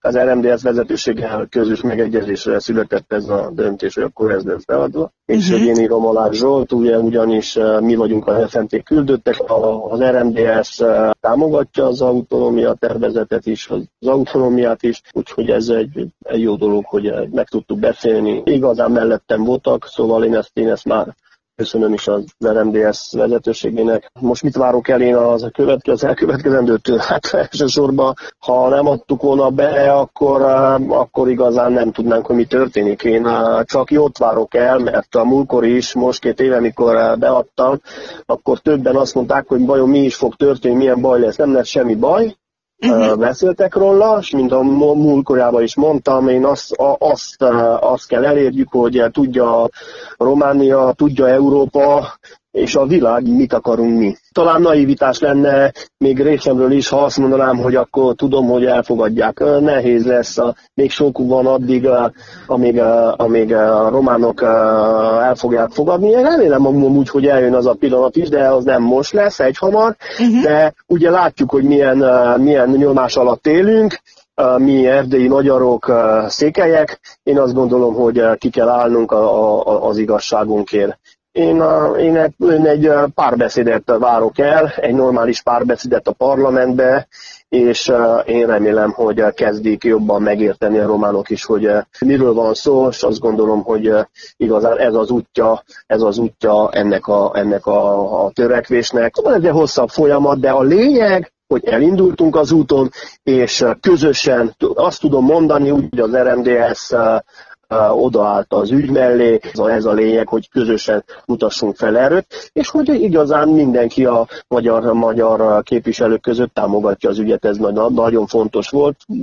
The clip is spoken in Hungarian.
Az RMDSZ vezetőséggel közös megegyezésre született ez a döntés, hogy akkor ez lesz beadva. És hogy én írom alá Zsolt, ugyanis mi vagyunk a FMT küldöttek, az RMDSZ támogatja az autonómia tervezetet is, az autonómiát is, úgyhogy ez egy jó dolog, hogy meg tudtuk beszélni. Igazán mellettem voltak, szóval én ezt már köszönöm is az RMDSZ vezetőségének. Most mit várok el én az elkövetkezendőtől? Hát elsősorban, ha nem adtuk volna be, akkor igazán nem tudnánk, hogy mi történik. Én csak jót várok el, mert a múltkor is, most 2 éve, mikor beadtam, akkor többen azt mondták, hogy vajon mi is fog történni, milyen baj lesz. Nem lesz semmi baj. Beszéltek róla, és mint a múltkorában is mondtam, én azt kell elérjük, hogy tudja Románia, tudja Európa, és a világ, mit akarunk mi. Talán naivitás lenne még részemről is, ha azt mondanám, hogy akkor tudom, hogy elfogadják. Nehéz lesz, még sok van addig, amíg a románok el fogják fogadni. Én remélem amúgy, hogy eljön az a pillanat is, de az nem most lesz, egyhamar. De ugye látjuk, hogy milyen nyomás alatt élünk, mi erdélyi magyarok, székelyek. Én azt gondolom, hogy ki kell állnunk az igazságunkért. Én egy párbeszédet várok el, egy normális párbeszédet a parlamentbe, és én remélem, hogy kezdik jobban megérteni a románok is, hogy miről van szó, és azt gondolom, hogy igazán ez az útja ennek a törekvésnek. Ez egy hosszabb folyamat, de a lényeg, hogy elindultunk az úton, és közösen azt tudom mondani, úgy az RMDSZ odaállt az ügy mellé, ez a lényeg, hogy közösen mutassunk fel erőt, és hogy igazán mindenki a magyar képviselők között támogatja az ügyet, ez nagyon fontos volt.